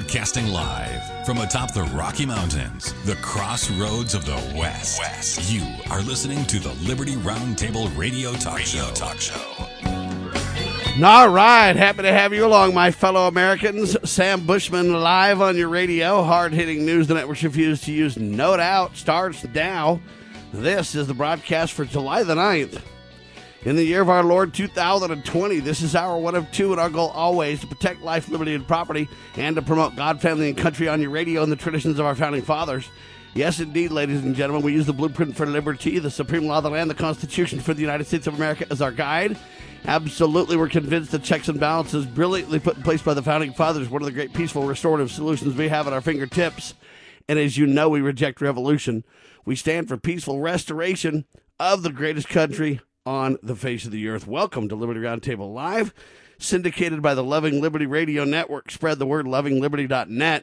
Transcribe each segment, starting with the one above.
Broadcasting live from atop the Rocky Mountains, the crossroads of the West. You are listening to the Liberty Roundtable Radio Talk Show. All right, happy to have you along, my fellow Americans. Sam Bushman live on your radio. Hard-hitting news the networks refuse to use, no doubt, starts now. This is the broadcast for July the 9th. In the year of our Lord 2020, this is our one of two, and our goal always to protect life, liberty, and property, and to promote God, family, and country on your radio and the traditions of our founding fathers. Yes, indeed, ladies and gentlemen, we use the blueprint for liberty, the supreme law of the land, the Constitution for the United States of America as our guide. Absolutely, we're convinced the checks and balances brilliantly put in place by the founding fathers, one of the great peaceful restorative solutions we have at our fingertips. And as you know, we reject revolution. We stand for peaceful restoration of the greatest country on the face of the earth. Welcome to Liberty Roundtable Live, syndicated by the Loving Liberty Radio Network. Spread the word, lovingliberty.net.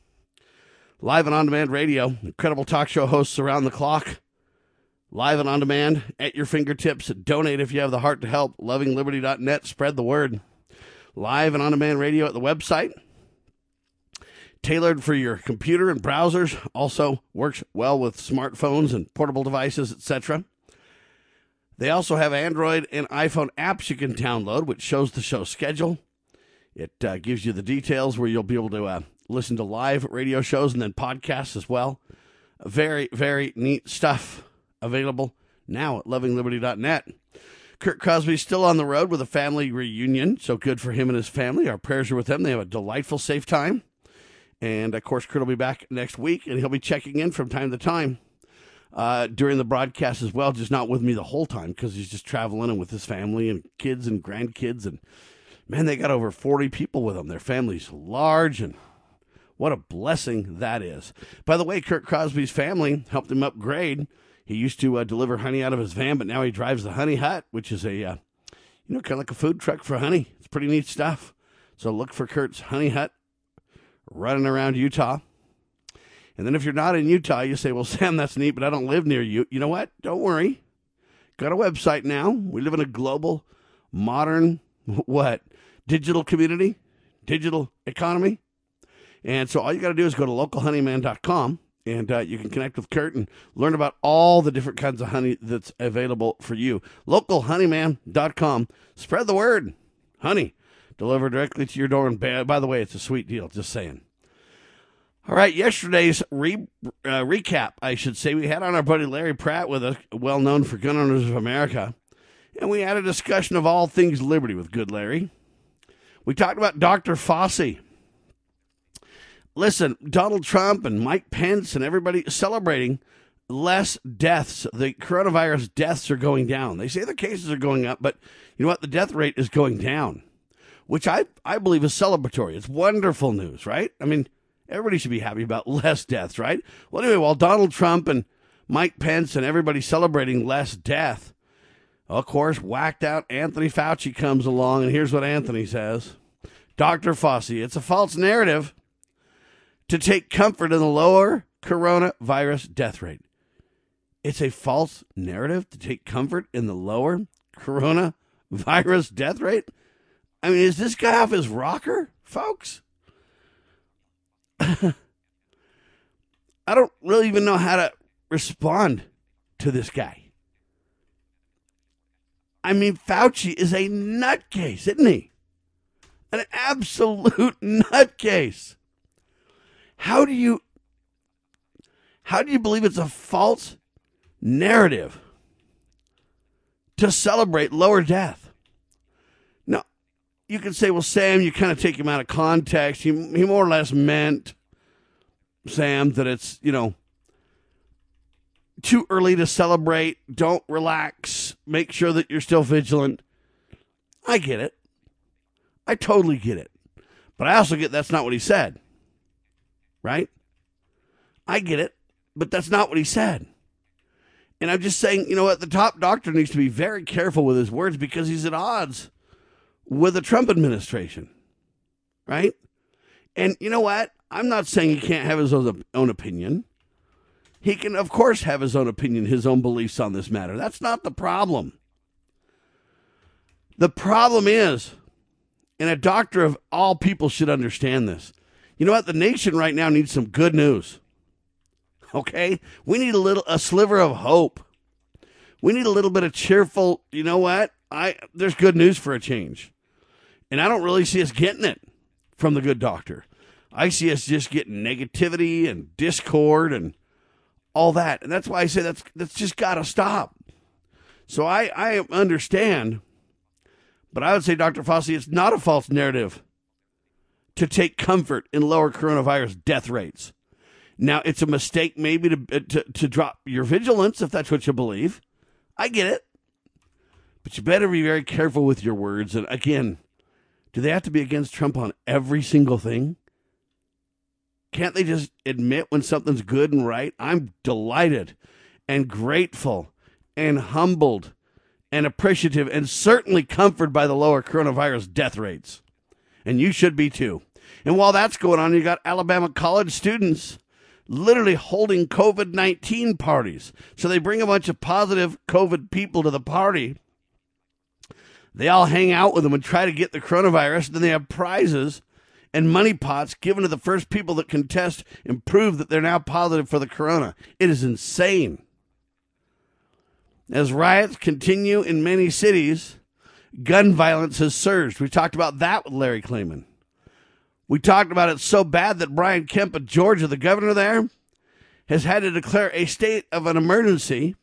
Live and on-demand radio, incredible talk show hosts around the clock. Live and on-demand, at your fingertips. Donate if you have the heart to help, lovingliberty.net. Spread the word. Live and on-demand radio at the website. Tailored for your computer and browsers. Also works well with smartphones and portable devices, etc. They also have Android and iPhone apps you can download, which shows the show schedule. It gives you the details where you'll be able to listen to live radio shows and then podcasts as well. Very, very neat stuff available now at lovingliberty.net. Kurt Crosby's still on the road with a family reunion, so good for him and his family. Our prayers are with them. They have a delightful, safe time. And, of course, Kurt will be back next week, and he'll be checking in from time to time during the broadcast as well, just not with me the whole time because he's just traveling and with his family and kids and grandkids. And, man, they got over 40 people with them. Their family's large, and what a blessing that is. By the way, Kurt Crosby's family helped him upgrade. He used to deliver honey out of his van, but now he drives the Honey Hut, which is a, kind of like a food truck for honey. It's pretty neat stuff. So look for Kurt's Honey Hut running around Utah. And then if you're not in Utah, you say, well, Sam, that's neat, but I don't live near you. You know what? Don't worry. Got a website now. We live in a global, modern, digital community, digital economy. And so all you got to do is go to localhoneyman.com, and you can connect with Kurt and learn about all the different kinds of honey that's available for you. Localhoneyman.com. Spread the word. Honey delivered directly to your door. And by the way, it's a sweet deal. Just saying. All right, yesterday's recap, I should say, we had on our buddy Larry Pratt with us, well known for Gun Owners of America, and we had a discussion of all things liberty with good Larry. We talked about Dr. Fauci. Listen, Donald Trump and Mike Pence and everybody celebrating less deaths. The coronavirus deaths are going down. They say the cases are going up, but you know what? The death rate is going down, which I believe is celebratory. It's wonderful news, right? I mean, everybody should be happy about less deaths, right? Well, anyway, while Donald Trump and Mike Pence and everybody celebrating less death, of course, whacked out Anthony Fauci comes along, and here's what Anthony says. Dr. Fauci, it's a false narrative to take comfort in the lower coronavirus death rate. It's a false narrative to take comfort in the lower coronavirus death rate? I mean, is this guy off his rocker, folks? I don't really even know how to respond to this guy. I mean, Fauci is a nutcase, isn't he? An absolute nutcase. How do you believe it's a false narrative to celebrate lower death? Now, you can say, well, Sam, you kind of take him out of context. He more or less meant, Sam, that it's, too early to celebrate. Don't relax. Make sure that you're still vigilant. I get it. I totally get it. But I also get that's not what he said. Right? I get it, but that's not what he said. And I'm just saying, you know what? The top doctor needs to be very careful with his words because he's at odds with the Trump administration. Right? And you know what? I'm not saying he can't have his own opinion. He can, of course, have his own opinion, his own beliefs on this matter. That's not the problem. The problem is, and a doctor of all people should understand this, You know what? The nation right now needs some good news. Okay? We need a sliver of hope. We need a little bit of cheerful, you know what? There's good news for a change. And I don't really see us getting it from the good doctor. I see us just getting negativity and discord and all that. And that's why I say that's just got to stop. So I understand, but I would say, Dr. Fauci, it's not a false narrative to take comfort in lower coronavirus death rates. Now, it's a mistake maybe to drop your vigilance if that's what you believe. I get it. But you better be very careful with your words. And again, do they have to be against Trump on every single thing? Can't they just admit when something's good and right? I'm delighted and grateful and humbled and appreciative and certainly comforted by the lower coronavirus death rates. And you should be too. And while that's going on, you got Alabama college students literally holding COVID-19 parties. So they bring a bunch of positive COVID people to the party. They all hang out with them and try to get the coronavirus. Then they have prizes and money pots given to the first people that can test and prove that they're now positive for the corona. It is insane. As riots continue in many cities, gun violence has surged. We talked about that with Larry Klayman. We talked about it so bad that Brian Kemp of Georgia, the governor there, has had to declare a state of emergency,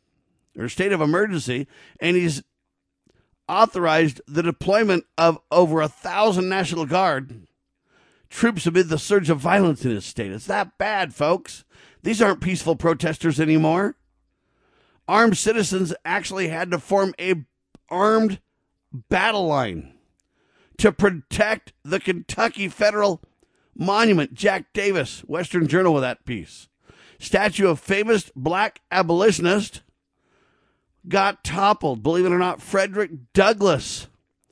and he's authorized the deployment of over 1,000 National Guard troops amid the surge of violence in his state. It's that bad, folks. These aren't peaceful protesters anymore. Armed citizens actually had to form a armed battle line to protect the Kentucky Federal Monument. Jack Davis, Western Journal, with that piece. Statue of famous black abolitionist got toppled. Believe it or not, Frederick Douglass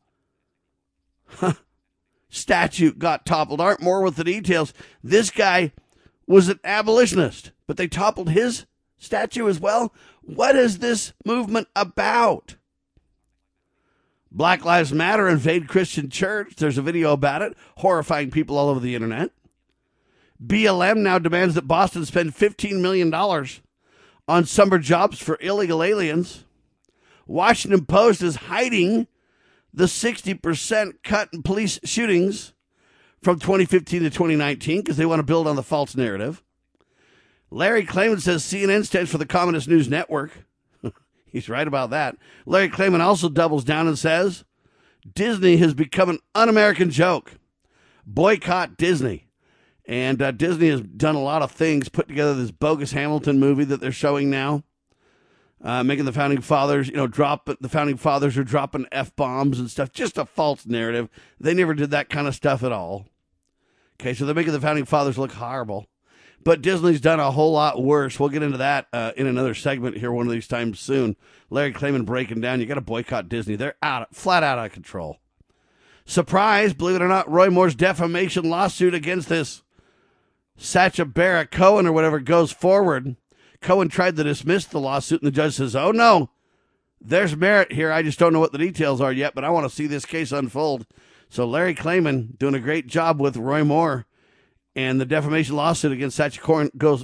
statue got toppled. Aren't more with the details. This guy was an abolitionist, but they toppled his statue as well. What is this movement about? Black Lives Matter invade Christian church. There's a video about it, horrifying people all over the internet. BLM now demands that Boston spend $15 million on summer jobs for illegal aliens. Washington Post is hiding the 60% cut in police shootings from 2015 to 2019 because they want to build on the false narrative. Larry Klayman says CNN stands for the Communist News Network. He's right about that. Larry Klayman also doubles down and says Disney has become an un-American joke. Boycott Disney. And Disney has done a lot of things, put together this bogus Hamilton movie that they're showing now, making the Founding Fathers, the Founding Fathers are dropping F-bombs and stuff. Just a false narrative. They never did that kind of stuff at all. Okay, so they're making the Founding Fathers look horrible. But Disney's done a whole lot worse. We'll get into that in another segment here one of these times soon. Larry Klayman breaking down. You got to boycott Disney. They're flat out of control. Surprise, believe it or not, Roy Moore's defamation lawsuit against this Sacha Baron Cohen or whatever goes forward. Cohen tried to dismiss the lawsuit, and the judge says, oh, no, there's merit here. I just don't know what the details are yet, but I want to see this case unfold. So Larry Klayman doing a great job with Roy Moore. And the defamation lawsuit against Sacha Cohen goes,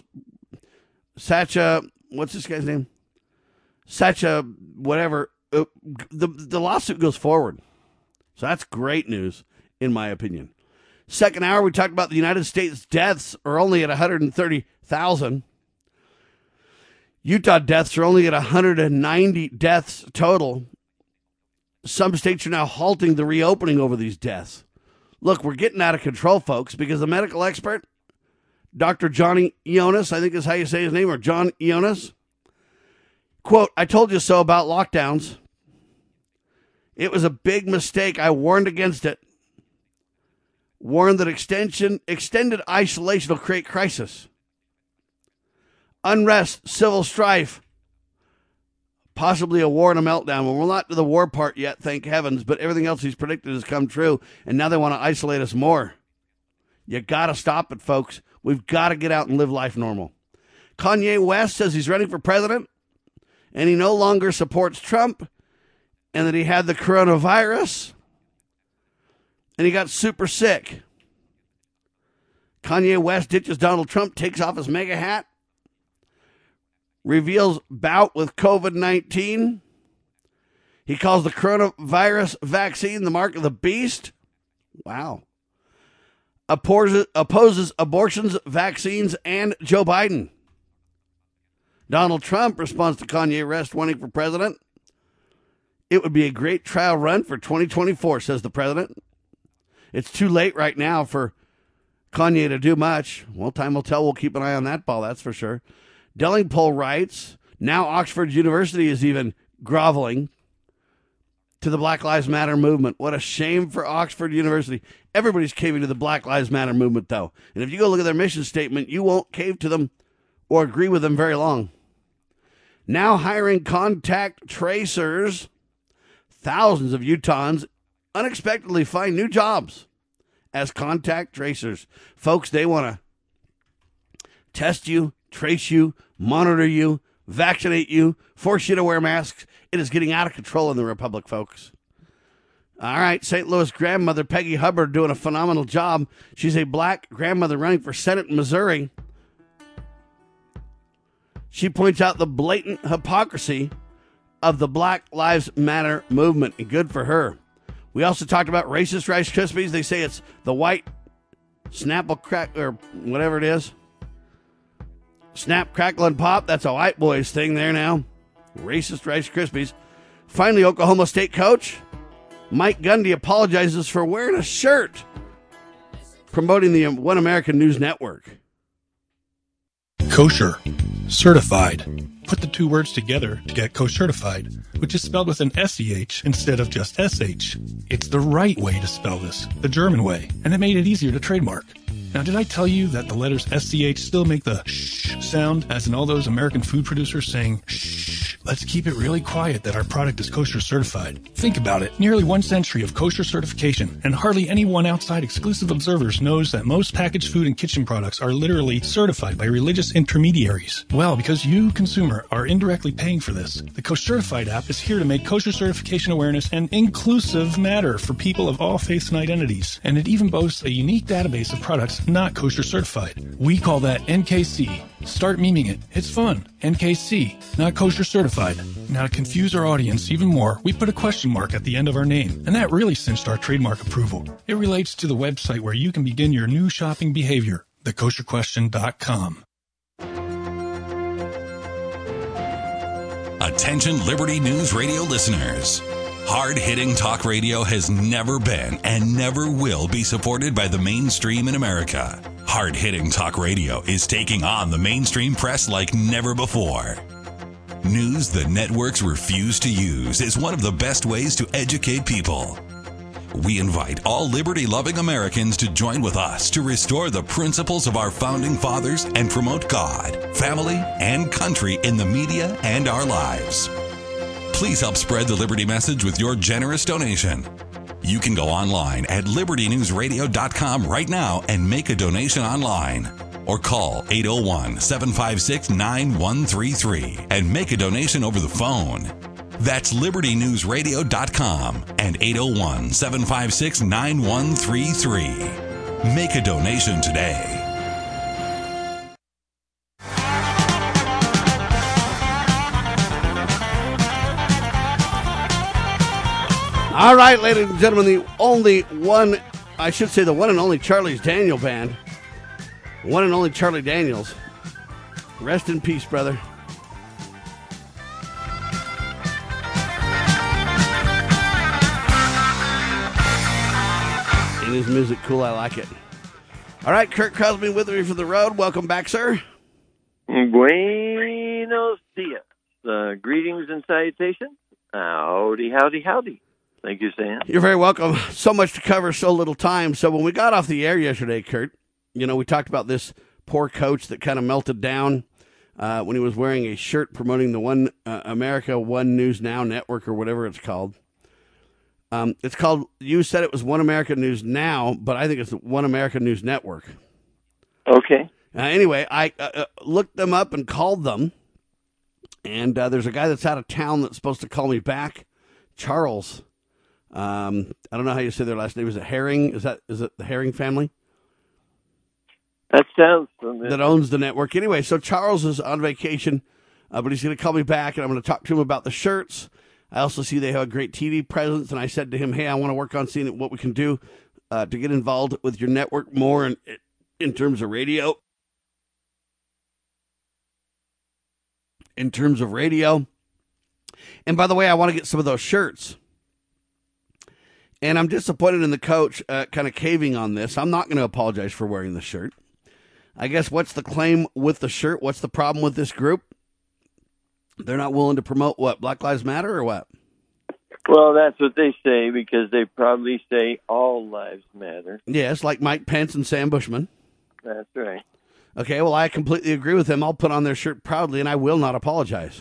what's this guy's name? Sacha, whatever. The lawsuit goes forward. So that's great news, in my opinion. Second hour, we talked about the United States deaths are only at 130,000. Utah deaths are only at 190 deaths total. Some states are now halting the reopening over these deaths. Look, we're getting out of control, folks, because the medical expert, Dr. Johnny Ioannidis, I think is how you say his name, or John Ioannidis, quote, I told you so about lockdowns. It was a big mistake. I warned against it. Warned that extended isolation will create crisis. Unrest, civil strife, possibly a war and a meltdown. Well, we're not to the war part yet, thank heavens, but everything else he's predicted has come true, and now they want to isolate us more. You got to stop it, folks. We've got to get out and live life normal. Kanye West says he's running for president, and he no longer supports Trump, and that he had the coronavirus, and he got super sick. Kanye West ditches Donald Trump, takes off his MAGA hat. Reveals bout with COVID-19. He calls the coronavirus vaccine the mark of the beast. Wow. Opposes abortions, vaccines, and Joe Biden. Donald Trump responds to Kanye West running for president. It would be a great trial run for 2024, says the president. It's too late right now for Kanye to do much. Well, time will tell. We'll keep an eye on that ball, that's for sure. Delingpole writes, now Oxford University is even groveling to the Black Lives Matter movement. What a shame for Oxford University. Everybody's caving to the Black Lives Matter movement, though. And if you go look at their mission statement, you won't cave to them or agree with them very long. Now hiring contact tracers. Thousands of Utahns unexpectedly find new jobs as contact tracers. Folks, they want to test you, trace you, monitor you, vaccinate you, force you to wear masks. It is getting out of control in the Republic, folks. All right, St. Louis grandmother Peggy Hubbard doing a phenomenal job. She's a black grandmother running for Senate in Missouri. She points out the blatant hypocrisy of the Black Lives Matter movement, and good for her. We also talked about racist Rice Krispies. They say it's the white Snapple crack or whatever it is. Snap, crackle, and pop. That's a white boys thing there now. Racist Rice Krispies. Finally, Oklahoma State coach Mike Gundy apologizes for wearing a shirt promoting the One American News Network. Kosher. Certified. Put the two words together to get kosher-certified, which is spelled with an S-E-H instead of just S-H. It's the right way to spell this, the German way, and it made it easier to trademark. Now, did I tell you that the letters S-C-H still make the shh sound, as in all those American food producers saying, shh, let's keep it really quiet that our product is kosher certified. Think about it. Nearly 1 century of kosher certification, and hardly anyone outside exclusive observers knows that most packaged food and kitchen products are literally certified by religious intermediaries. Well, because you, consumer, are indirectly paying for this, the Kosher Certified app is here to make kosher certification awareness an inclusive matter for people of all faiths and identities. And it even boasts a unique database of products not kosher certified. We call that NKC. Start memeing it. It's fun. NKC, not kosher certified. Now, to confuse our audience even more, we put a question mark at the end of our name, and that really cinched our trademark approval. It relates to the website where you can begin your new shopping behavior, thekosherquestion.com. Attention Liberty News Radio listeners. Hard-hitting talk radio has never been and never will be supported by the mainstream in America. Hard-hitting talk radio is taking on the mainstream press like never before. News the networks refuse to use is one of the best ways to educate people. We invite all liberty-loving Americans to join with us to restore the principles of our founding fathers and promote God, family, and country in the media and our lives. Please help spread the Liberty message with your generous donation. You can go online at libertynewsradio.com right now and make a donation online. Or call 801-756-9133 and make a donation over the phone. That's libertynewsradio.com and 801-756-9133. Make a donation today. All right, ladies and gentlemen, the one and only Charlie's Daniel Band. One and only Charlie Daniels. Rest in peace, brother. Ain't his music cool? I like it. All right, Kurt Crosby with me for the road. Welcome back, sir. Buenos dias. Greetings and salutations. Howdy, howdy, howdy. Thank you, Sam. You're very welcome. So much to cover, so little time. So when we got off the air yesterday, Kurt, you know, we talked about this poor coach that kind of melted down when he was wearing a shirt promoting the One America One News Now network or whatever it's called. It's called, you said it was One America News Now, but I think it's One America News Network. Okay. Anyway, I looked them up and called them, and there's a guy that's out of town that's supposed to call me back, Charles. I don't know how you say their last name. Is it Herring? Is it the Herring family? That sounds familiar. that owns the network. Anyway, so Charles is on vacation, but he's going to call me back, and I'm going to talk to him about the shirts. I also see they have a great TV presence, and I said to him, hey, I want to work on seeing what we can do to get involved with your network more in terms of radio. In terms of radio. And by the way, I want to get some of those shirts. And I'm disappointed in the coach kind of caving on this. I'm not going to apologize for wearing the shirt. I guess what's the claim with the shirt? What's the problem with this group? They're not willing to promote what? Black Lives Matter or what? Well, that's what they say because they probably say all lives matter. Yes, like Mike Pence and Sam Bushman. That's right. Okay, well, I completely agree with them. I'll put on their shirt proudly, and I will not apologize.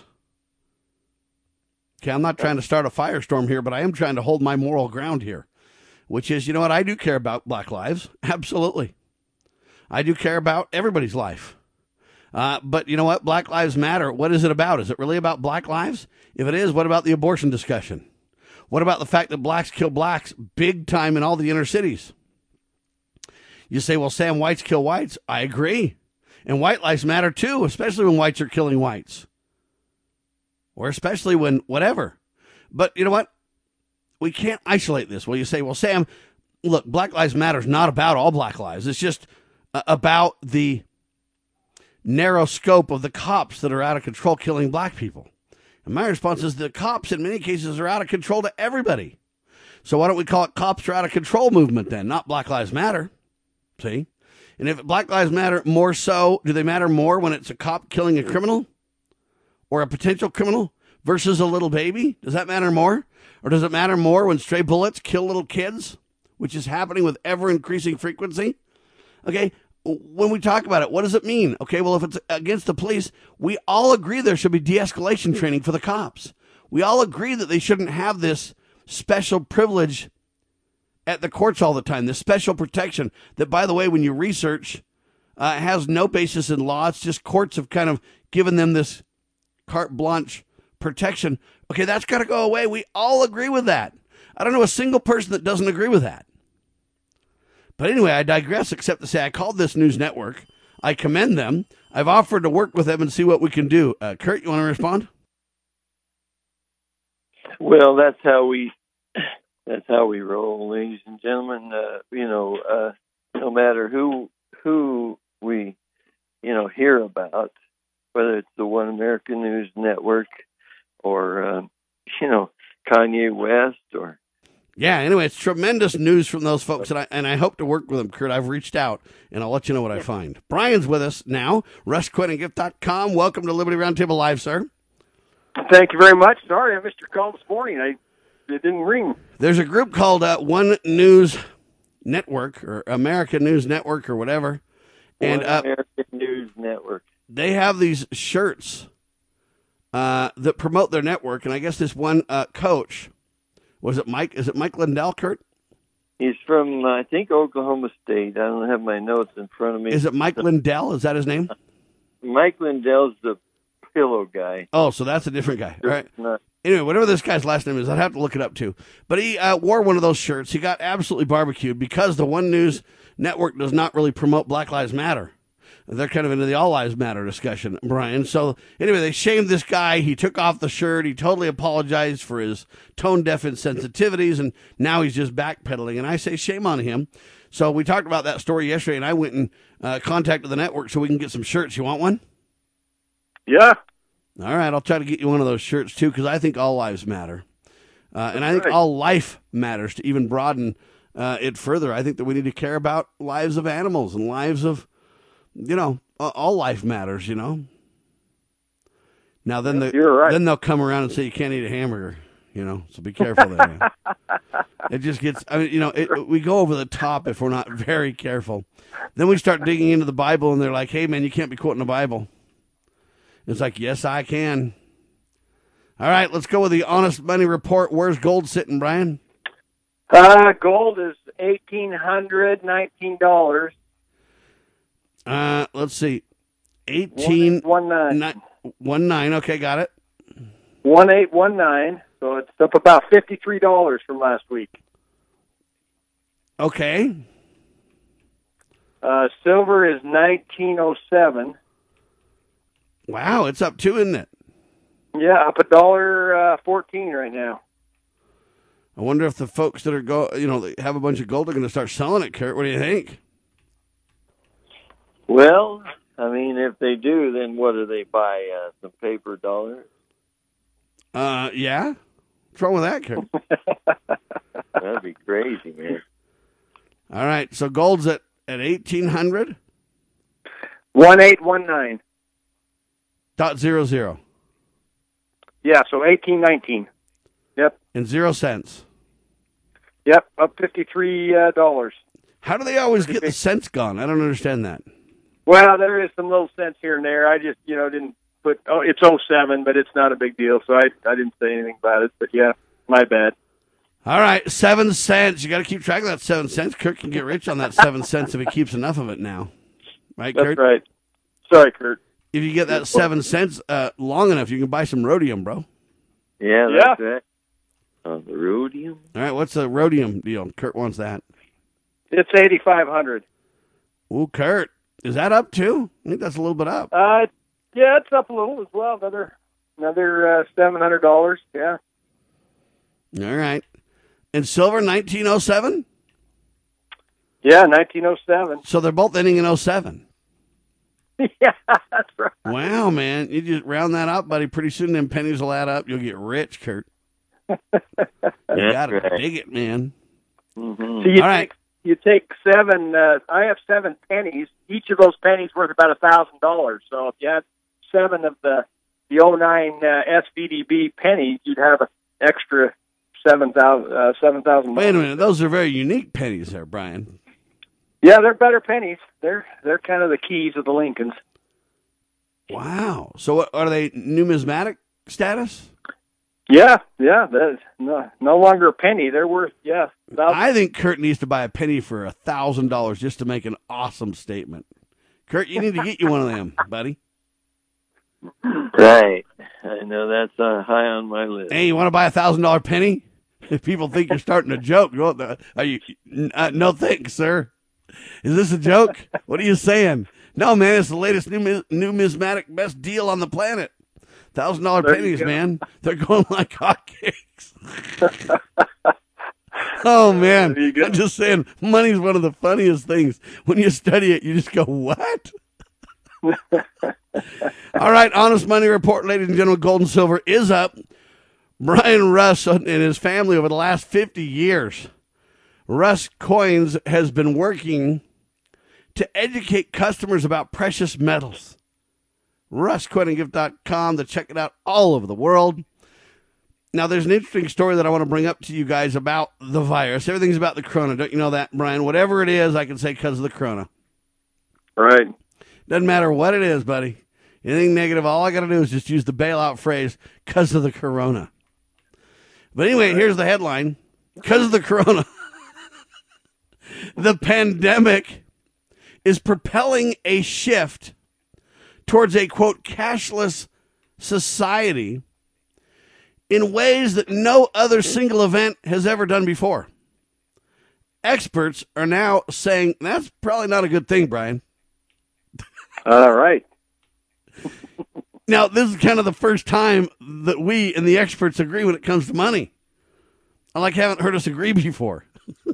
Okay, I'm not trying to start a firestorm here, but I am trying to hold my moral ground here, which is, you know what, I do care about black lives. Absolutely. I do care about everybody's life. But you know what? Black Lives Matter. What is it about? Is it really about black lives? If it is, what about the abortion discussion? What about the fact that blacks kill blacks big time in all the inner cities? You say, well, Sam, whites kill whites. I agree. And white lives matter too, especially when whites are killing whites. Or especially when whatever. But you know what? We can't isolate this. Well, you say, well, Sam, look, Black Lives Matter is not about all black lives. It's just about the narrow scope of the cops that are out of control killing black people. And my response is the cops in many cases are out of control to everybody. So why don't we call it Cops Are Out of Control movement then, not Black Lives Matter? See? And if Black Lives Matter more so, do they matter more when it's a cop killing a criminal or a potential criminal versus a little baby? Does that matter more? Or does it matter more when stray bullets kill little kids, which is happening with ever increasing frequency? Okay, when we talk about it, what does it mean? Okay, well, if it's against the police, we all agree there should be de-escalation training for the cops. We all agree that they shouldn't have this special privilege at the courts all the time, this special protection that, by the way, when you research, has no basis in law. It's just courts have kind of given them this carte blanche protection. Okay, that's got to go away. We all agree with that. I don't know a single person that doesn't agree with that. But anyway, I digress, except to say I called this news network. I commend them. I've offered to work with them and see what we can do. Kurt, you want to respond? Well, that's how we roll, ladies and gentlemen. No matter who we, hear about, whether it's the One American News Network or, Kanye West or. Yeah, anyway, it's tremendous news from those folks, and I hope to work with them, Kurt. I've reached out, and I'll let you know what I find. Brian's with us now, RushQuittingGift.com. Welcome to Liberty Roundtable Live, sir. Thank you very much. Sorry, I missed your call this morning. It didn't ring. There's a group called One News Network, or American News Network, or whatever. And American News Network. They have these shirts that promote their network, and I guess this one coach, was it Mike? Is it Mike Lindell, Kurt? He's from, I think, Oklahoma State. I don't have my notes in front of me. Is it Mike Lindell? Is that his name? Mike Lindell's the pillow guy. Oh, so that's a different guy. All right. No. Anyway, whatever this guy's last name is, I'd have to look it up too. But he wore one of those shirts. He got absolutely barbecued because the One News Network does not really promote Black Lives Matter. They're kind of into the All Lives Matter discussion, Brian. So anyway, they shamed this guy. He took off the shirt. He totally apologized for his tone-deaf insensitivities, and now he's just backpedaling. And I say shame on him. So we talked about that story yesterday, and I went and contacted the network so we can get some shirts. You want one? Yeah. All right, I'll try to get you one of those shirts, too, because I think all lives matter. And I think all life matters to even broaden it further. I think that we need to care about lives of animals and lives of, all life matters, Now, then you're right. Then they'll come around and say you can't eat a hamburger, so be careful there. It just gets, we go over the top if we're not very careful. Then we start digging into the Bible, and they're like, hey, man, you can't be quoting the Bible. It's like, yes, I can. All right, let's go with the Honest Money Report. Where's gold sitting, Brian? Gold is $1,819. Let's see. 1819. Okay, got it. 1819. So it's up about $53 from last week. Okay. Silver is 1907. Wow, it's up too, isn't it? Yeah, up $1.14 right now. I wonder if the folks that they have a bunch of gold are going to start selling it, Kurt. What do you think? Well, I mean, if they do, then what do they buy? Some paper dollars? Yeah. What's wrong with that, Kurt? That'd be crazy, man. All right, so gold's at 1,800? 1819. .00. Yeah, so 1819. Yep. And 0 cents. Yep, up $53. How do they always get the cents gone? I don't understand that. Well, there is some little cents here and there. I just, didn't put, it's 07, but it's not a big deal, so I didn't say anything about it. But yeah, my bad. All right, 7 cents. You got to keep track of that 7 cents. Kurt can get rich on that 7 cents if he keeps enough of it now. Right, Kurt? That's right. Sorry, Kurt. If you get that 7 cents long enough, you can buy some rhodium, bro. Yeah, that's it. The rhodium? All right, what's the rhodium deal? Kurt wants that. It's 8,500. Ooh, Kurt, is that up too? I think that's a little bit up. Yeah, it's up a little as well. Another $700. Yeah. All right. And silver, 1907? Yeah, 1907. So they're both ending in 07. Yeah, that's right. Wow, man. You just round that up, buddy. Pretty soon them pennies will add up. You'll get rich, Kurt. You got to dig it, man. Mm-hmm. So All right. You take 7, I have 7 pennies. Each of those pennies worth about $1,000. So if you had 7 of the 09 SVDB pennies, you'd have an extra 7,000. Wait a minute. Those are very unique pennies there, Brian. Yeah, they're better pennies. They're kind of the keys of the Lincolns. Wow. So what, are they numismatic status? Yeah. That's no longer a penny. They're worth, I think Kurt needs to buy a penny for $1,000 just to make an awesome statement. Kurt, you need to get you one of them, buddy. Right. I know that's high on my list. Hey, you want to buy $1,000 penny? If people think you're starting a joke, are you? No thanks, sir. Is this a joke? What are you saying? No, man, it's the latest numismatic best deal on the planet. $1,000 pennies, man. They're going like hotcakes. Oh, man. I'm just saying, money's one of the funniest things. When you study it, you just go, what? All right, Honest Money Report, ladies and gentlemen. Gold and silver is up. Brian Russ and his family over the last 50 years, Russ Coins has been working to educate customers about precious metals. RussCoinandGift.com to check it out all over the world. Now, there's an interesting story that I want to bring up to you guys about the virus. Everything's about the corona. Don't you know that, Brian? Whatever it is, I can say because of the corona. Right. Doesn't matter what it is, buddy. Anything negative, all I got to do is just use the bailout phrase, because of the corona. But anyway, here's the headline. Because of the corona, the pandemic is propelling a shift towards a, quote, cashless society in ways that no other single event has ever done before. Experts are now saying that's probably not a good thing, Brian. All right. Now, this is kind of the first time that we and the experts agree when it comes to money. I haven't heard us agree before.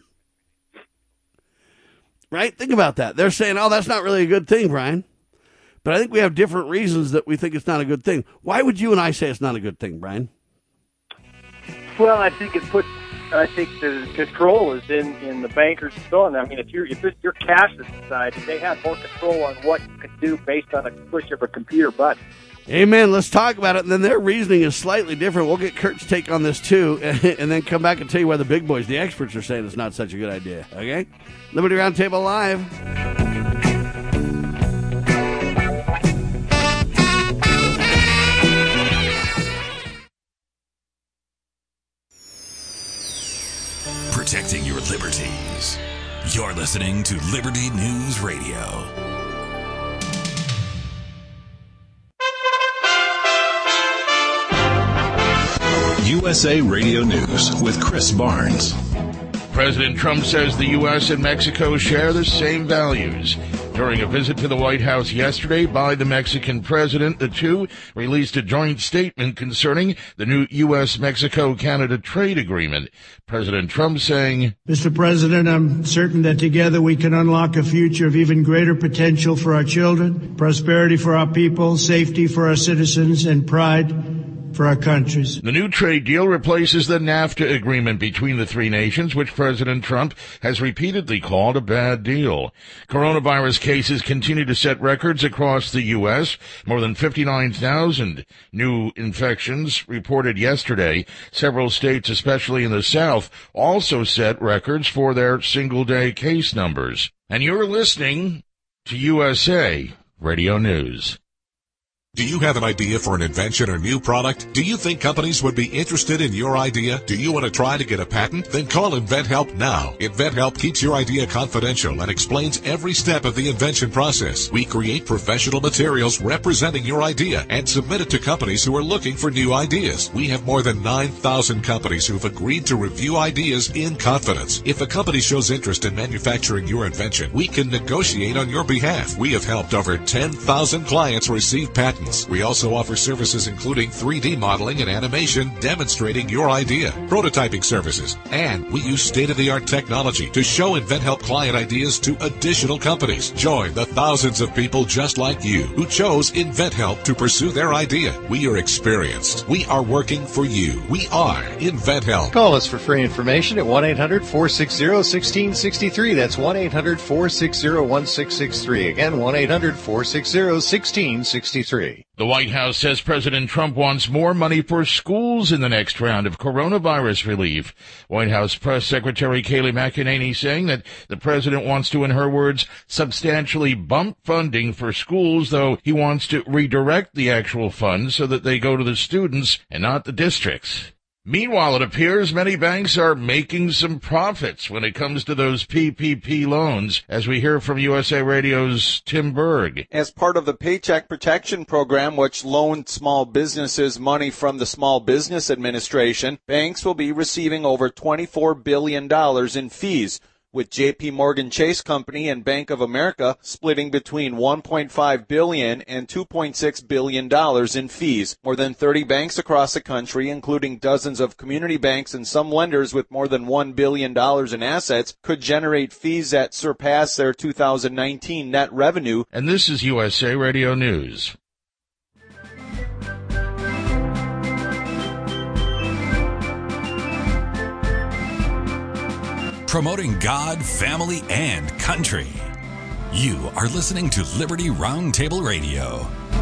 Right? Think about that. They're saying, oh, that's not really a good thing, Brian. But I think we have different reasons that we think it's not a good thing. Why would you and I say it's not a good thing, Brian? Well, I think the control is in the bankers and so on. I mean, if you're cashless society, they have more control on what you can do based on a push of a computer button. Amen. Let's talk about it. And then their reasoning is slightly different. We'll get Kurt's take on this, too, and then come back and tell you why the big boys, the experts, are saying it's not such a good idea. Okay? Liberty Roundtable Live. Protecting your liberties. You're listening to Liberty News Radio. USA Radio News with Chris Barnes. President Trump says the U.S. and Mexico share the same values. During a visit to the White House yesterday by the Mexican president, the two released a joint statement concerning the new U.S.-Mexico-Canada trade agreement. President Trump saying, Mr. President, I'm certain that together we can unlock a future of even greater potential for our children, prosperity for our people, safety for our citizens, and pride for our countries. The new trade deal replaces the NAFTA agreement between the three nations, which President Trump has repeatedly called a bad deal. Coronavirus cases continue to set records across the U.S. More than 59,000 new infections reported yesterday. Several states, especially in the South, also set records for their single-day case numbers. And you're listening to USA Radio News. Do you have an idea for an invention or new product? Do you think companies would be interested in your idea? Do you want to try to get a patent? Then call InventHelp now. InventHelp keeps your idea confidential and explains every step of the invention process. We create professional materials representing your idea and submit it to companies who are looking for new ideas. We have more than 9,000 companies who've agreed to review ideas in confidence. If a company shows interest in manufacturing your invention, we can negotiate on your behalf. We have helped over 10,000 clients receive patents. We also offer services including 3D modeling and animation demonstrating your idea, prototyping services, and we use state-of-the-art technology to show InventHelp client ideas to additional companies. Join the thousands of people just like you who chose InventHelp to pursue their idea. We are experienced. We are working for you. We are InventHelp. Call us for free information at 1-800-460-1663. That's 1-800-460-1663. Again, 1-800-460-1663. The White House says President Trump wants more money for schools in the next round of coronavirus relief. White House Press Secretary Kayleigh McEnany saying that the president wants to, in her words, substantially bump funding for schools, though he wants to redirect the actual funds so that they go to the students and not the districts. Meanwhile, it appears many banks are making some profits when it comes to those PPP loans, as we hear from USA Radio's Tim Berg. As part of the Paycheck Protection Program, which loaned small businesses money from the Small Business Administration, banks will be receiving over $24 billion in fees, with J.P. Morgan Chase Company and Bank of America splitting between $1.5 billion and $2.6 billion in fees. More than 30 banks across the country, including dozens of community banks and some lenders with more than $1 billion in assets, could generate fees that surpass their 2019 net revenue. And this is USA Radio News. Promoting God, family, and country. You are listening to Liberty Roundtable Radio.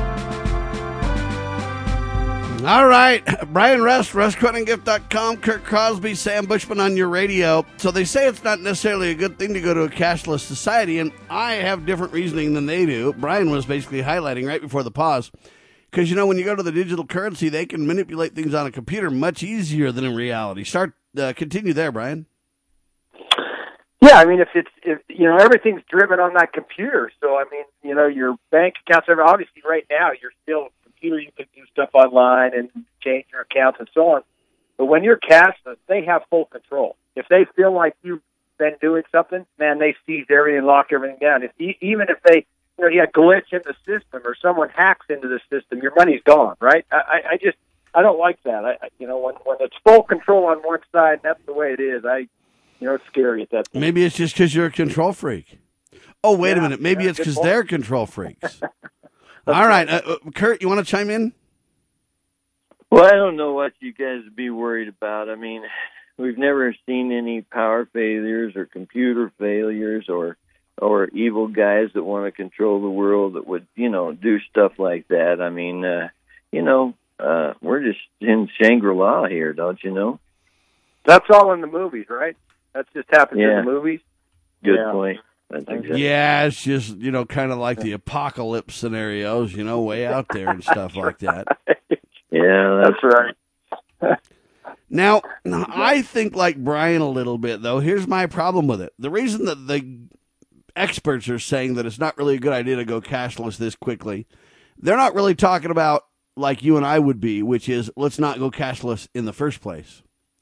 All right. Brian Rust, RustCoinandGift.com, Kirk Crosby, Sam Bushman on your radio. So they say it's not necessarily a good thing to go to a cashless society, and I have different reasoning than they do. Brian was basically highlighting right before the pause. Because, you know, when you go to the digital currency, they can manipulate things on a computer much easier than in reality. Continue there, Brian. Yeah, I mean, if everything's driven on that computer. So, I mean, your bank accounts, obviously right now, you're still computer, you can do stuff online and change your accounts and so on. But when you're cashless, they have full control. If they feel like you've been doing something, man, they seize everything and lock everything down. Even if they, you have glitch in the system or someone hacks into the system, your money's gone, right? I don't like that. When it's full control on one side, that's the way it is. It's scary at that point. Maybe it's just because you're a control freak. Oh, wait a minute. Maybe it's because they're control freaks. All right. Kurt, you want to chime in? Well, I don't know what you guys would be worried about. I mean, we've never seen any power failures or computer failures or evil guys that want to control the world that would, do stuff like that. I mean, we're just in Shangri-La here, don't you know? That's all in the movies, right? That just happens in the movies. Good point. Exactly. Yeah, it's just, kind of like the apocalypse scenarios, way out there and stuff like that. Yeah, that's right. Now, I think like Brian a little bit, though. Here's my problem with it. The reason that the experts are saying that it's not really a good idea to go cashless this quickly, they're not really talking about like you and I would be, which is let's not go cashless in the first place.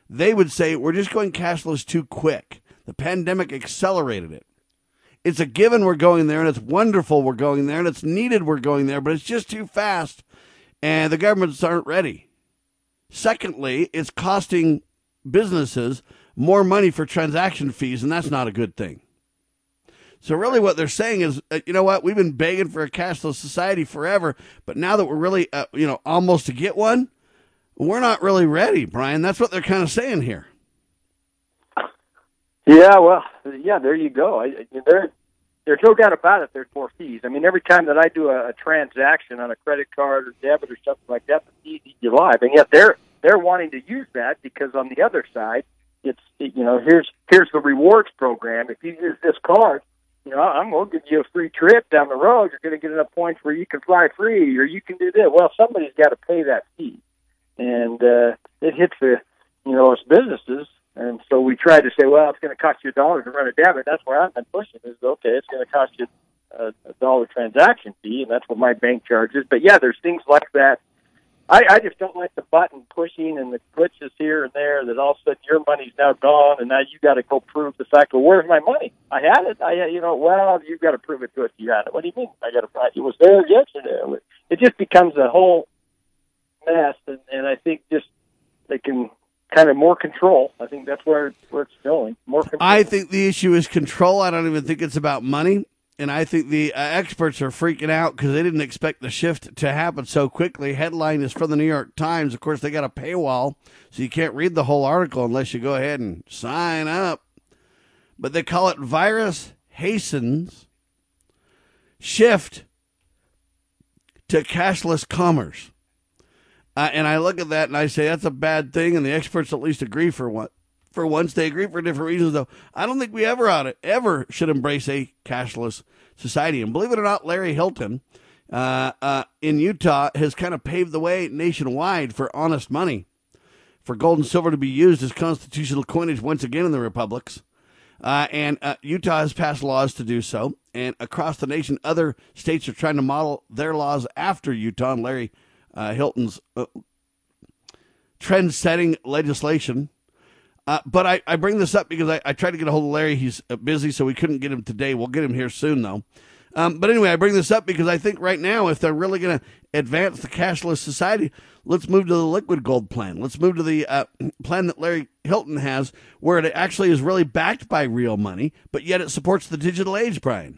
they would say we're just going cashless too quick. The pandemic accelerated it. It's a given we're going there, and it's wonderful we're going there, and it's needed we're going there, but it's just too fast, and the governments aren't ready. Secondly, it's costing businesses more money for transaction fees, and that's not a good thing. So really what they're saying is, you know what, we've been begging for a cashless society forever, but now that we're really, almost to get one, we're not really ready, Brian. That's what they're kind of saying here. Yeah, well, yeah, there you go. There's no doubt about it. There's more fees. I mean, every time that I do a transaction on a credit card or debit or something like that, the fees eat you alive. And yet they're wanting to use that because on the other side, here's the rewards program. If you use this card, I'm going to give you a free trip down the road. You're going to get enough points where you can fly free, or you can do this. Well, somebody's got to pay that fee, and it hits us businesses. And so we tried to say, well, it's going to cost you $1 to run a debit. That's where I've been pushing. Is okay, it's going to cost you a $1 transaction fee, and that's what my bank charges. But yeah, there's things like that. I just don't like the button pushing and the glitches here and there that all of a sudden your money's now gone and now you got to go prove the fact. Well, where's my money? I had it. Well, you've got to prove it to us. You had it. What do you mean? It was there yesterday. It just becomes a whole mess, and I think just they can kind of more control. I think that's where it's going. More control. I think the issue is control. I don't even think it's about money. And I think the experts are freaking out because they didn't expect the shift to happen so quickly. Headline is from the New York Times. Of course, they got a paywall, so you can't read the whole article unless you go ahead and sign up. But they call it Virus Hastens Shift to Cashless Commerce. And I look at that and I say that's a bad thing, and the experts at least agree for once. They agree for different reasons, though. I don't think we ever should embrace a cashless society. And believe it or not, Larry Hilton in Utah has kind of paved the way nationwide for honest money, for gold and silver to be used as constitutional coinage once again in the republics. And Utah has passed laws to do so. And across the nation, other states are trying to model their laws after Utah and Larry Hilton's trend-setting legislation. But I bring this up because I tried to get a hold of Larry. He's busy, so we couldn't get him today. We'll get him here soon, though. But anyway, I bring this up because I think right now, if they're really going to advance the cashless society, let's move to the liquid gold plan. Let's move to the plan that Larry Hilton has, where it actually is really backed by real money, but yet it supports the digital age, Brian.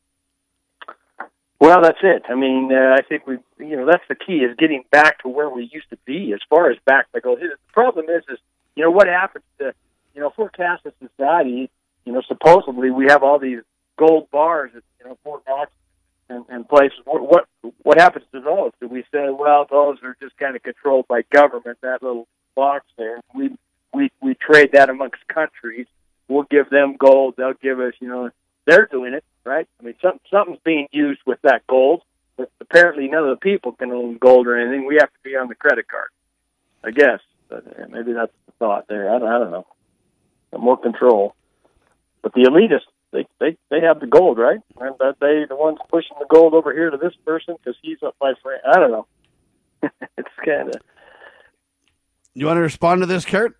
Well, that's it. I mean, I think that's the key, is getting back to where we used to be as far as backed by gold. The problem is what happens to, if we're cashless society, supposedly we have all these gold bars at, Fort Knox and places. What happens to those? Do we say, well, those are just kind of controlled by government, that little box there? We trade that amongst countries. We'll give them gold. They'll give us, they're doing it, right? I mean, something's being used with that gold, but apparently none of the people can own gold or anything. We have to be on the credit card, I guess. But maybe that's the thought there. I don't know. More control. But the elitists, they have the gold, right? And they the ones pushing the gold over here to this person because he's up my friend. I don't know. It's kind of. You want to respond to this, Kurt?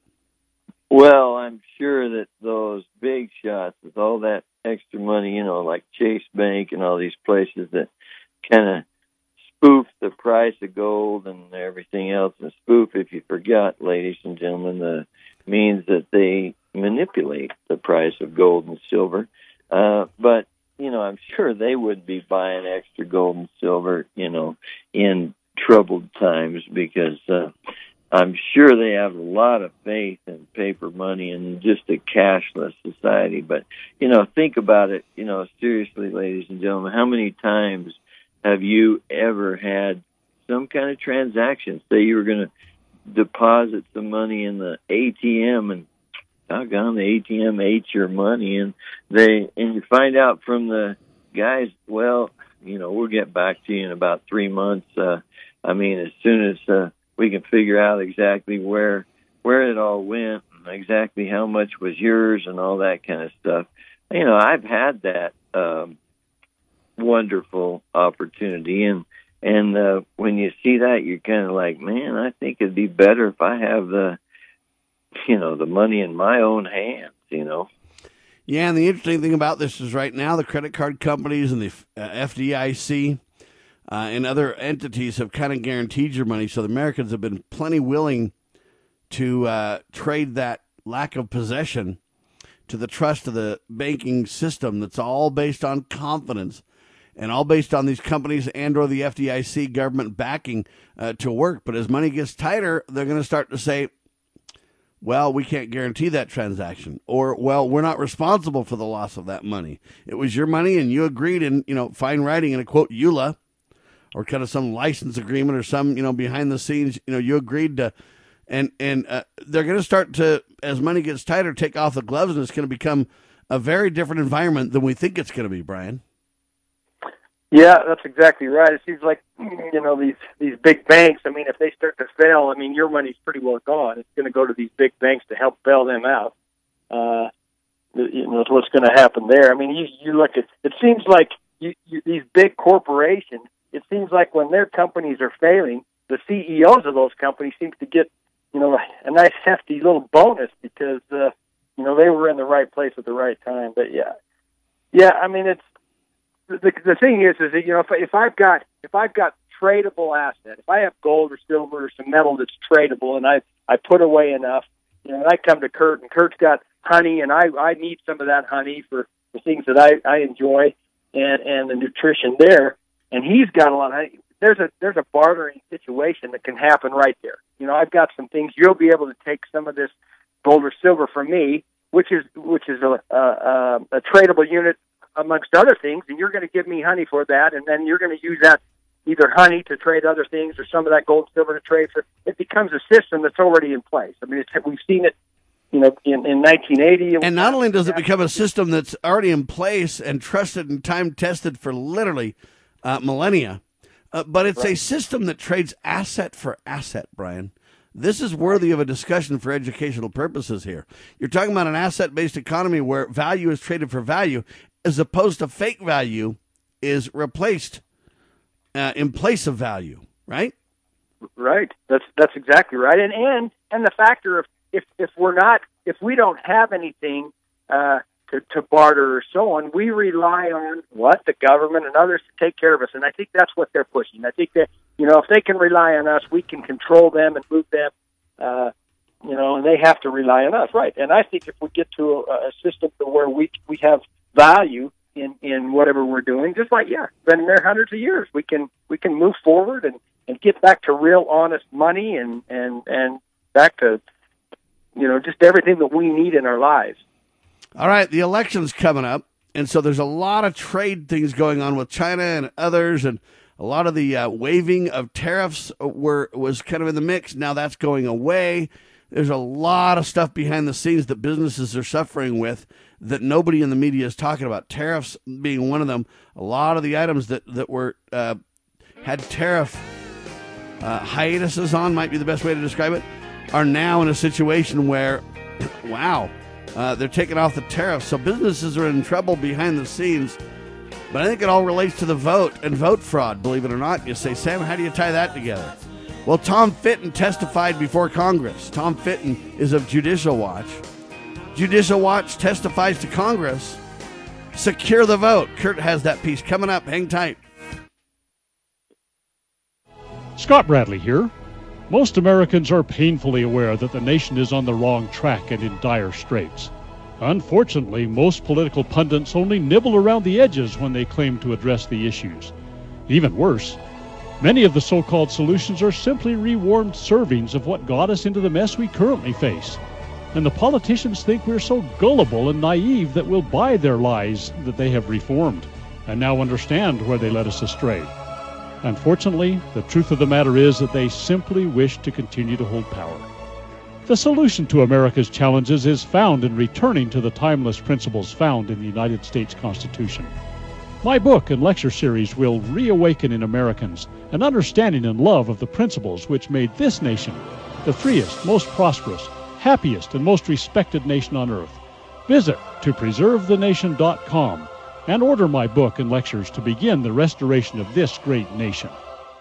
Well, I'm sure that those big shots with all that extra money, like Chase Bank and all these places that kind of spoof the price of gold and everything else. And spoof, if you forgot, ladies and gentlemen, means that they manipulate the price of gold and silver. But, I'm sure they would be buying extra gold and silver, in troubled times because I'm sure they have a lot of faith in paper money and just a cashless society. But, think about it, seriously, ladies and gentlemen, how many times have you ever had some kind of transaction? Say you were going to deposit some money in the ATM and doggone, the ATM ate your money, and you find out from the guys, well, we'll get back to you in about 3 months. As soon as we can figure out exactly where it all went, and exactly how much was yours, and all that kind of stuff. I've had that wonderful opportunity, and when you see that, you're kind of like, man, I think it'd be better if I have the the money in my own hands, Yeah, and the interesting thing about this is right now the credit card companies and the FDIC and other entities have kind of guaranteed your money, so the Americans have been plenty willing to trade that lack of possession to the trust of the banking system that's all based on confidence and all based on these companies and or the FDIC government backing to work. But as money gets tighter, they're going to start to say, well, we can't guarantee that transaction, or, well, we're not responsible for the loss of that money. It was your money and you agreed in, fine writing in a quote, EULA, or kind of some license agreement or some, behind the scenes, you agreed to, and they're going to start to, as money gets tighter, take off the gloves, and it's going to become a very different environment than we think it's going to be, Brian. Yeah, that's exactly right. It seems like, these big banks, if they start to fail, your money's pretty well gone. It's going to go to these big banks to help bail them out. What's going to happen there. You look at, it seems like these big corporations, it seems like when their companies are failing, the CEOs of those companies seem to get, a nice hefty little bonus because, they were in the right place at the right time. But yeah, it's, the thing is that, if I've got tradable assets, if I have gold or silver or some metal that's tradable, and I put away enough, and I come to Kurt, and Kurt's got honey, and I need some of that honey for things that I enjoy and the nutrition there, and he's got a lot of honey. There's a bartering situation that can happen right there. I've got some things. You'll be able to take some of this gold or silver from me, which is a tradable unit amongst other things, and you're going to give me honey for that, and then you're going to use that either honey to trade other things or some of that gold and silver to trade for. It becomes a system that's already in place. We've seen it, in 1980. And not only does it become a system that's already in place and trusted and time-tested for literally millennia, but it's a system that trades asset for asset, Brian. This is worthy of a discussion for educational purposes here. You're talking about an asset-based economy where value is traded for value, as opposed to fake value is replaced in place of value, right? Right. That's exactly right. And the factor of if we don't have anything to barter or so on, we rely on the government and others to take care of us. And I think that's what they're pushing. I think that if they can rely on us, we can control them and move them. And they have to rely on us, right? And I think if we get to a system where we have value in whatever we're doing, just like been there hundreds of years, we can move forward and get back to real honest money and back to just everything that we need in our lives. All right, the election's coming up, and so there's a lot of trade things going on with China and others, and a lot of the waiving of tariffs was kind of in the mix. Now that's going away. There's a lot of stuff behind the scenes that businesses are suffering with that nobody in the media is talking about. Tariffs being one of them. A lot of the items that were had tariff hiatuses on, might be the best way to describe it, are now in a situation where, wow, they're taking off the tariffs. So businesses are in trouble behind the scenes. But I think it all relates to the vote and vote fraud, believe it or not. You say, Sam, how do you tie that together? Well, Tom Fitton testified before Congress. Tom Fitton is of Judicial Watch. Judicial Watch testifies to Congress. Secure the vote. Kurt has that piece coming up. Hang tight. Scott Bradley here. Most Americans are painfully aware that the nation is on the wrong track and in dire straits. Unfortunately, most political pundits only nibble around the edges when they claim to address the issues. Even worse, many of the so-called solutions are simply rewarmed servings of what got us into the mess we currently face. And the politicians think we're so gullible and naive that we'll buy their lies that they have reformed, and now understand where they led us astray. Unfortunately, the truth of the matter is that they simply wish to continue to hold power. The solution to America's challenges is found in returning to the timeless principles found in the United States Constitution. My book and lecture series will reawaken in Americans an understanding and love of the principles which made this nation the freest, most prosperous, happiest, and most respected nation on earth. Visit topreservethenation.com and order my book and lectures to begin the restoration of this great nation.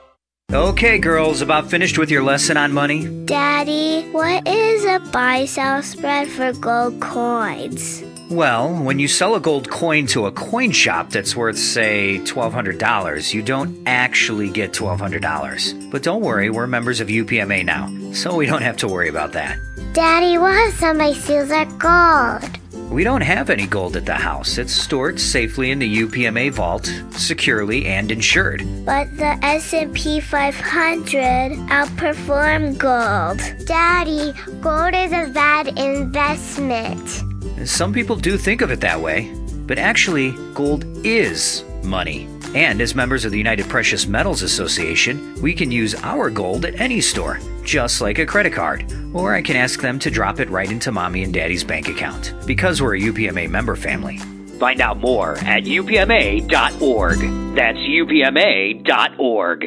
Okay, girls, about finished with your lesson on money? Daddy, what is a buy-sell spread for gold coins? Well, when you sell a gold coin to a coin shop that's worth, say, $1,200, you don't actually get $1,200. But don't worry, we're members of UPMA now, so we don't have to worry about that. Daddy, what if somebody steals our gold? We don't have any gold at the house. It's stored safely in the UPMA vault, securely and insured. But the S&P 500 outperformed gold. Daddy, gold is a bad investment. Some people do think of it that way, but actually, gold is money. And as members of the United Precious Metals Association, we can use our gold at any store, just like a credit card. Or I can ask them to drop it right into Mommy and Daddy's bank account, because we're a UPMA member family. Find out more at upma.org. That's upma.org.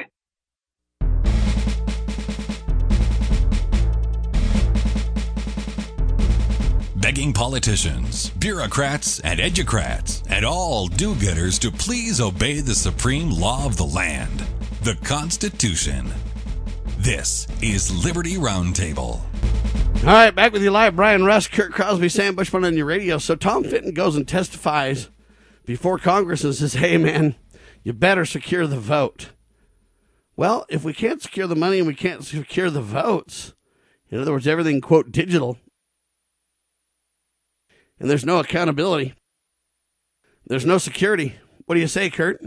Begging politicians, bureaucrats, and educrats, and all do-gooders to please obey the supreme law of the land, the Constitution. This is Liberty Roundtable. All right, back with you live. Brian Russ, Kurt Crosby, Sam Bushman on your radio. So Tom Fitton goes and testifies before Congress and says, hey, man, you better secure the vote. Well, if we can't secure the money and we can't secure the votes, in other words, everything, quote, digital, and there's no accountability, there's no security. What do you say, Kurt?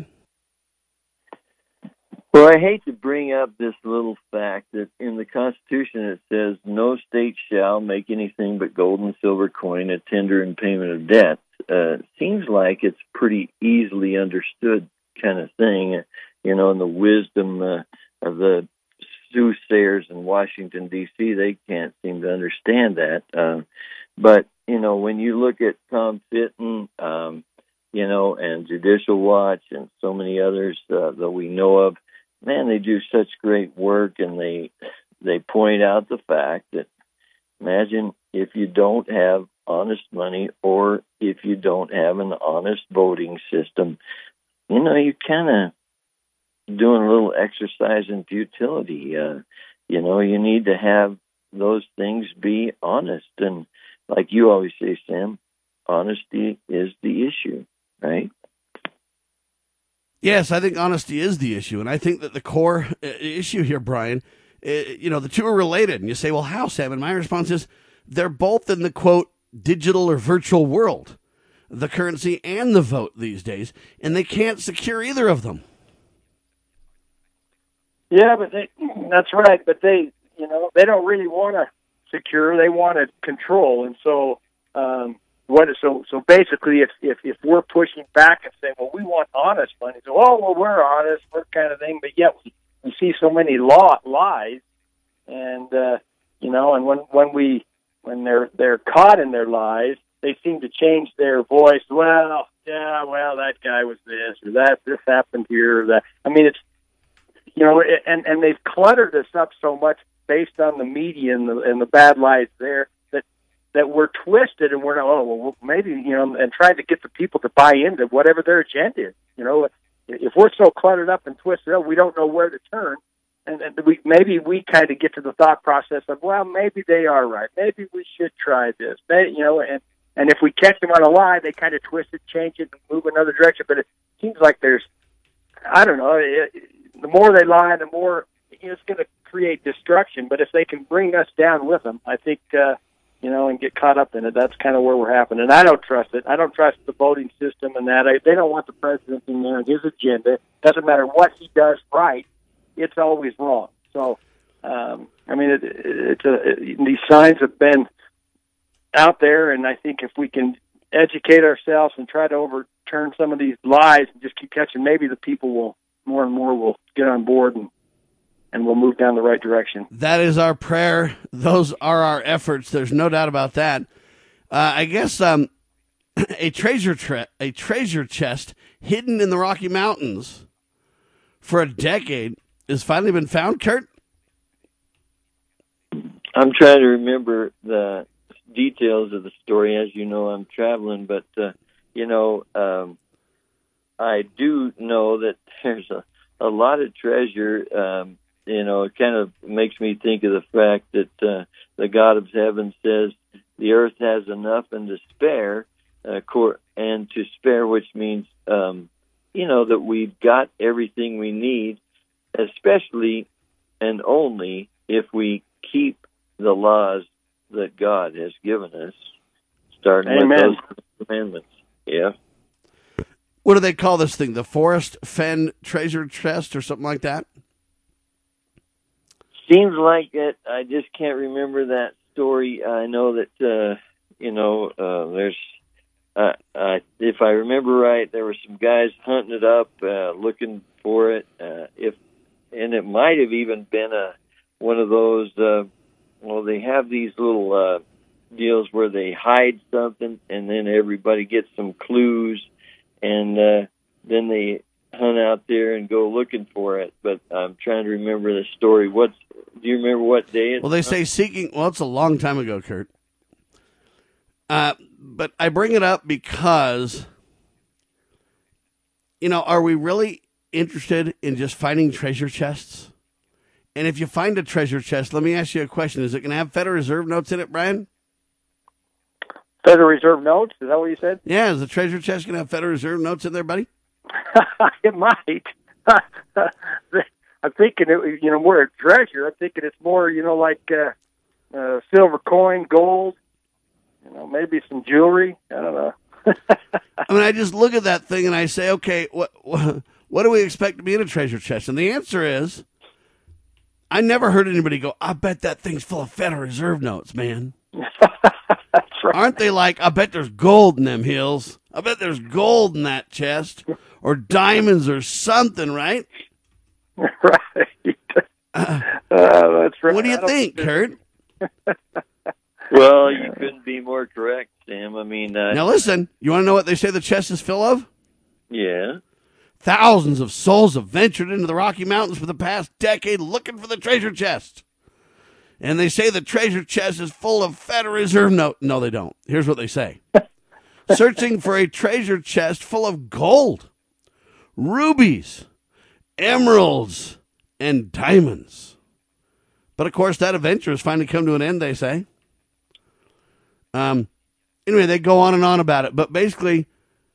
Well, I hate to bring up this little fact that in the Constitution it says no state shall make anything but gold and silver coin a tender in payment of debt. Seems like it's pretty easily understood kind of thing, you know, and the wisdom of the soothsayers in Washington, D.C., they can't seem to understand that. But, you know, when you look at Tom Fitton, you know, and Judicial Watch and so many others that we know of, man, they do such great work, and they point out the fact that imagine if you don't have honest money or if you don't have an honest voting system, you know, you kind of doing a little exercise in futility. You know, you need to have those things be honest. And like you always say, Sam, honesty is the issue, right? Yes, I think honesty is the issue. And I think that the core issue here, Brian, you know, the two are related. And you say, well, how, Sam? And my response is they're both in the, quote, digital or virtual world, the currency and the vote these days, and they can't secure either of them. Yeah, but that's right. But they don't really want to secure. They want to control. And so, so basically, if we're pushing back and saying, well, we want honest money, so we're honest, we're kind of thing, but yet we see so many lies, and when they're caught in their lies, they seem to change their voice. Well, that guy was this, or this happened here, or that. I mean, it's, you know, and they've cluttered us up so much based on the media and the bad lies there that we're twisted, and we're maybe, you know, and trying to get the people to buy into whatever their agenda is. You know, if we're so cluttered up and twisted up, we don't know where to turn, and we kind of get to the thought process of, well, maybe they are right, maybe we should try this, you know, and if we catch them on a lie, they kind of twist it, change it, and move another direction. But it seems like I don't know, the more they lie, the more it's going to create destruction. But if they can bring us down with them, I think, you know, and get caught up in it, that's kind of where we're happening. And I don't trust it. I don't trust the voting system and that. They don't want the president in there and his agenda. Doesn't matter what he does right, it's always wrong. So, I mean, these signs have been out there, and I think if we can educate ourselves and try to overturn some of these lies and just keep catching, maybe the people more and more will get on board and we'll move down the right direction. That is our prayer. Those are our efforts. There's no doubt about that. I guess a treasure chest hidden in the Rocky Mountains for a decade has finally been found, Kurt? I'm trying to remember the details of the story. As you know, I'm traveling, but, you know, I do know that there's a lot of treasure it kind of makes me think of the fact that the God of heaven says the earth has enough and to spare, which means, that we've got everything we need, especially and only if we keep the laws that God has given us, starting Amen. with those commandments. Yeah. What do they call this thing? The Forest Fen treasure chest or something like that? Seems like it. I just can't remember that story. I know that, there's, if I remember right, there were some guys hunting it up, looking for it. And it might have even been one of those, they have these little deals where they hide something and then everybody gets some clues and then they hunt out there and go looking for it. But I'm trying to remember the story. Do you remember what day? Well, they say seeking. Well, it's a long time ago, Kurt. But I bring it up because, are we really interested in just finding treasure chests? And if you find a treasure chest, let me ask you a question. Is it going to have Federal Reserve notes in it, Brian? Federal Reserve notes? Is that what you said? Yeah, is the treasure chest going to have Federal Reserve notes in there, buddy? It might. I'm thinking, more a treasure. I'm thinking it's more, like silver coin, gold, maybe some jewelry. I don't know. I just look at that thing and I say, okay, what do we expect to be in a treasure chest? And the answer is, I never heard anybody go, I bet that thing's full of Federal Reserve notes, man. That's right. Aren't they like, I bet there's gold in them hills. I bet there's gold in that chest. Or diamonds or something, right? Right. That's right. What do you think, Kurt? Well, you couldn't be more correct, Sam. Now listen, you want to know what they say the chest is full of? Yeah. Thousands of souls have ventured into the Rocky Mountains for the past decade looking for the treasure chest. And they say the treasure chest is full of Federal Reserve notes. No, they don't. Here's what they say. Searching for a treasure chest full of gold, rubies, emeralds, and diamonds. But, of course, that adventure has finally come to an end, they say. Anyway, they go on and on about it. But basically,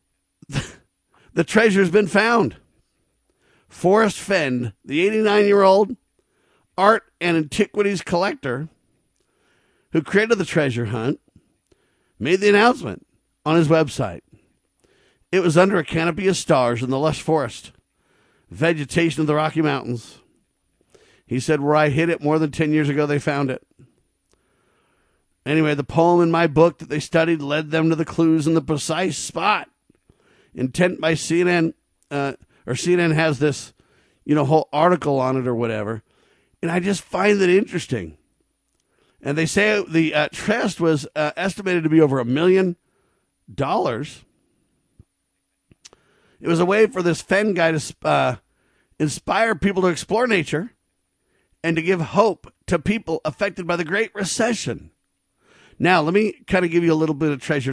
the treasure's been found. Forrest Fenn, the 89-year-old art and antiquities collector who created the treasure hunt, made the announcement on his website. It was under a canopy of stars in the lush forest vegetation of the Rocky Mountains. He said, where I hid it more than 10 years ago, they found it. Anyway, the poem in my book that they studied led them to the clues in the precise spot. Intent by CNN, or CNN has this, whole article on it or whatever. And I just find it interesting. And they say the chest was estimated to be over $1 million. It was a way for this Fenn guy to inspire people to explore nature and to give hope to people affected by the Great Recession. Now, let me kind of give you a little bit of treasure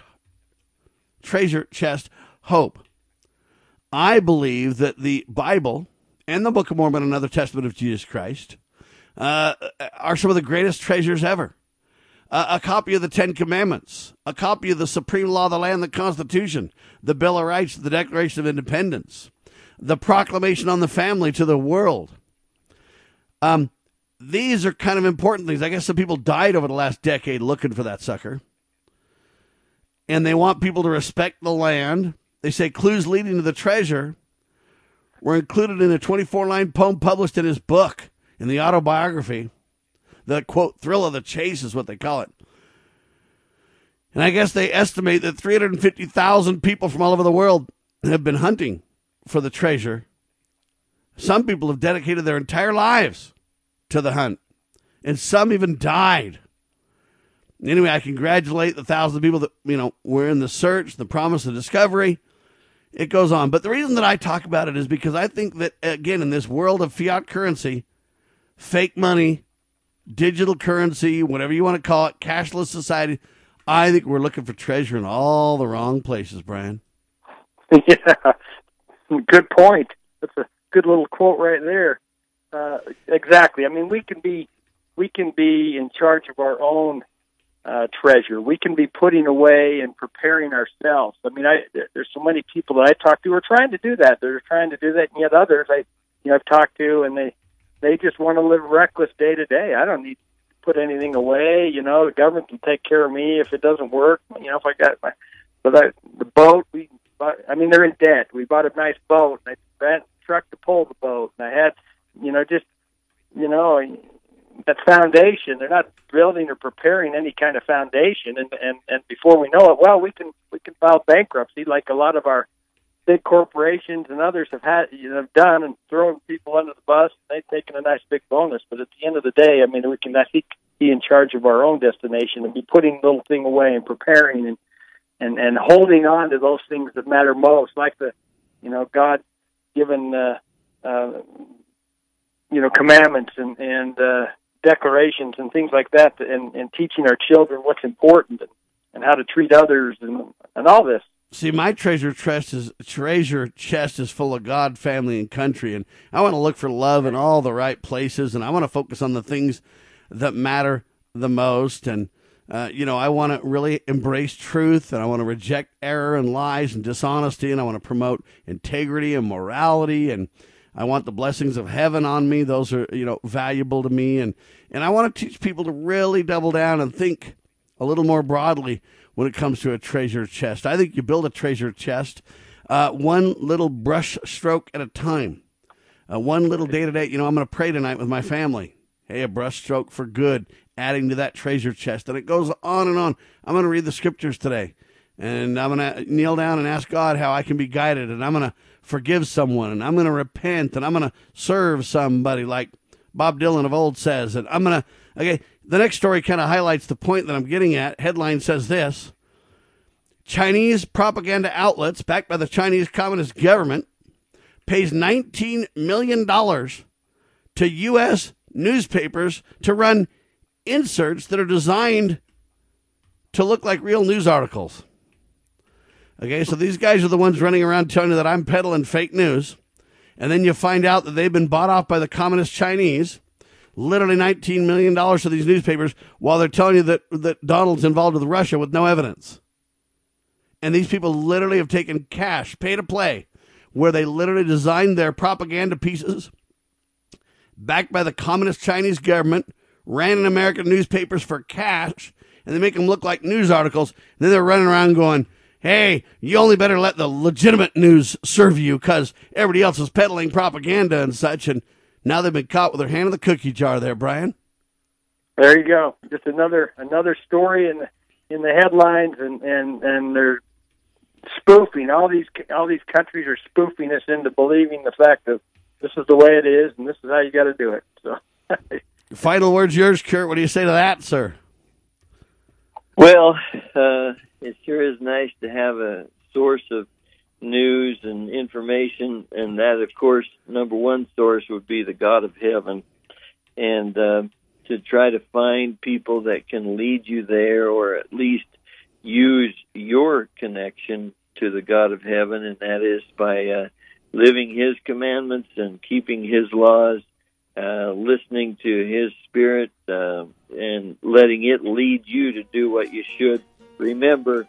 chest hope. I believe that the Bible and the Book of Mormon, another testament of Jesus Christ, are some of the greatest treasures ever. A copy of the Ten Commandments, a copy of the Supreme Law of the Land, the Constitution, the Bill of Rights, the Declaration of Independence, the Proclamation on the Family to the world. These are kind of important things. I guess some people died over the last decade looking for that sucker. And they want people to respect the land. They say clues leading to the treasure were included in a 24-line poem published in his book, in the autobiography. The, quote, thrill of the chase is what they call it. And I guess they estimate that 350,000 people from all over the world have been hunting for the treasure. Some people have dedicated their entire lives to the hunt, and some even died. Anyway, I congratulate the thousands of people that, were in the search, the promise of discovery. It goes on. But the reason that I talk about it is because I think that, again, in this world of fiat currency, fake money, digital currency, whatever you want to call it, cashless society, I think we're looking for treasure in all the wrong places, Brian. Yeah, good point. That's a good little quote right there. Exactly. I mean, we can be in charge of our own treasure. We can be putting away and preparing ourselves. I mean, there's so many people that I talk to who are trying to do that. They're trying to do that, and yet others I've talked to, and they just want to live reckless day to day. I don't need to put anything away. You know, the government can take care of me if it doesn't work. You know, if I got the boat, they're in debt. We bought a nice boat, and I ran a truck to pull the boat, and I had, that foundation. They're not building or preparing any kind of foundation, and before we know it, well, we can file bankruptcy like a lot of our big corporations and others have done, and thrown people under the bus. They've taken a nice big bonus, but at the end of the day, I mean, we can be in charge of our own destination and be putting little thing away and preparing and holding on to those things that matter most, like the God given commandments and declarations and things like that, and teaching our children what's important and how to treat others and all this. See, my treasure chest is full of God, family, and country, and I want to look for love in all the right places, and I want to focus on the things that matter the most, and I want to really embrace truth, and I want to reject error and lies and dishonesty, and I want to promote integrity and morality, and I want the blessings of heaven on me. Those are, valuable to me, and I want to teach people to really double down and think a little more broadly when it comes to a treasure chest. I think you build a treasure chest one little brush stroke at a time, one little day-to-day. I'm going to pray tonight with my family. Hey, a brush stroke for good, adding to that treasure chest. And it goes on and on. I'm going to read the scriptures today, and I'm going to kneel down and ask God how I can be guided, and I'm going to forgive someone, and I'm going to repent, and I'm going to serve somebody like Bob Dylan of old says. And I'm going to, the next story kind of highlights the point that I'm getting at. Headline says this: Chinese propaganda outlets backed by the Chinese Communist government pays $19 million to U.S. newspapers to run inserts that are designed to look like real news articles. Okay, so these guys are the ones running around telling you that I'm peddling fake news, and then you find out that they've been bought off by the Communist Chinese, literally $19 million to these newspapers, while they're telling you that Donald's involved with Russia with no evidence. And these people literally have taken cash, pay to play, where they literally designed their propaganda pieces, backed by the Communist Chinese government, ran in American newspapers for cash, and they make them look like news articles. And then they're running around going, hey, you only better let the legitimate news serve you because everybody else is peddling propaganda and such. And now they've been caught with their hand in the cookie jar there, Brian. There you go. Just another story in the headlines, and they're spoofing. All these countries are spoofing us into believing the fact that this is the way it is and this is how you got to do it. So, final words yours, Kurt. What do you say to that, sir? Well, it sure is nice to have a source of news and information, and that, of course, number one source would be the God of heaven, and to try to find people that can lead you there, or at least use your connection to the God of heaven, and that is by living His commandments and keeping His laws, listening to His Spirit, and letting it lead you to do what you should. Remember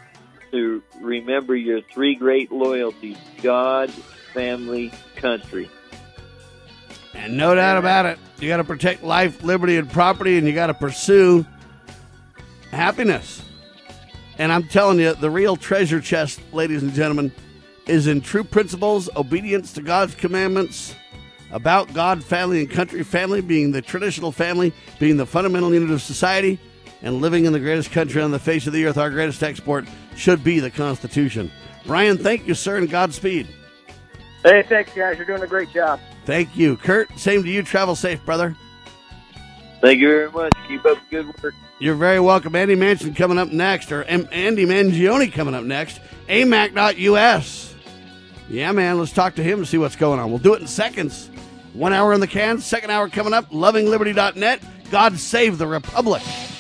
your three great loyalties: God, family, country. And no doubt about it, you got to protect life, liberty, and property, and you got to pursue happiness. And I'm telling you, the real treasure chest, ladies and gentlemen, is in true principles, obedience to God's commandments, about God, family, and country. Family being the traditional family, being the fundamental unit of society, and living in the greatest country on the face of the earth. Our greatest export should be the Constitution. Brian, thank you, sir, and Godspeed. Hey, thanks, guys. You're doing a great job. Thank you. Kurt, same to you. Travel safe, brother. Thank you very much. Keep up the good work. You're very welcome. Andy Manchin coming up next, or Andy Mangione coming up next. AMAC.us. Yeah, man, let's talk to him and see what's going on. We'll do it in seconds. 1 hour in the can, second hour coming up. LovingLiberty.net. God save the Republic.